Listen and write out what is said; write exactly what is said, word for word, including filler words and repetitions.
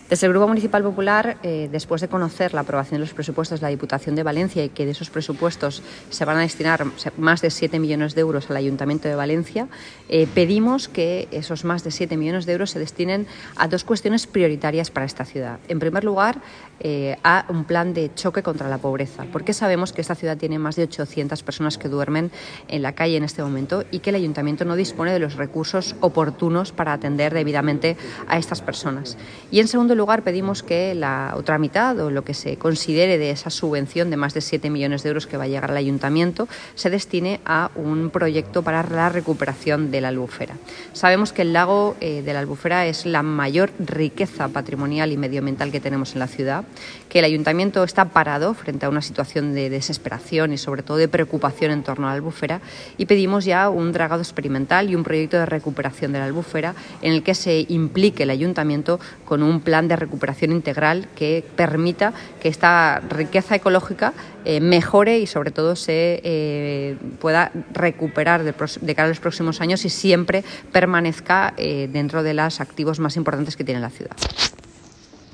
Desde el Grupo Municipal Popular, eh, después de conocer la aprobación de los presupuestos de la Diputación de Valencia y que de esos presupuestos se van a destinar más de siete millones de euros al Ayuntamiento de Valencia, eh, pedimos que esos más de siete millones de euros se destinen a dos cuestiones prioritarias para esta ciudad. En primer lugar, eh, a un plan de choque contra la pobreza, porque sabemos que esta ciudad tiene más de ochocientas personas que duermen en la calle en este momento y que el Ayuntamiento no dispone de los recursos oportunos para atender debidamente a estas personas. Y en segundo lugar, pedimos que la otra mitad, o lo que se considere de esa subvención de más de siete millones de euros que va a llegar al Ayuntamiento, se destine a un proyecto para la recuperación de la Albufera. Sabemos que el lago eh, de la Albufera es la mayor riqueza patrimonial y medioambiental que tenemos en la ciudad, que el Ayuntamiento está parado frente a una situación de desesperación y sobre todo de preocupación en torno a la Albufera, y pedimos ya un dragado experimental y un proyecto de recuperación de la Albufera en el que se implique el Ayuntamiento con un plan de recuperación integral que permita que esta riqueza ecológica eh, mejore y sobre todo se eh, pueda recuperar de, de cara a los próximos años y siempre permanezca eh, dentro de los activos más importantes que tiene la ciudad.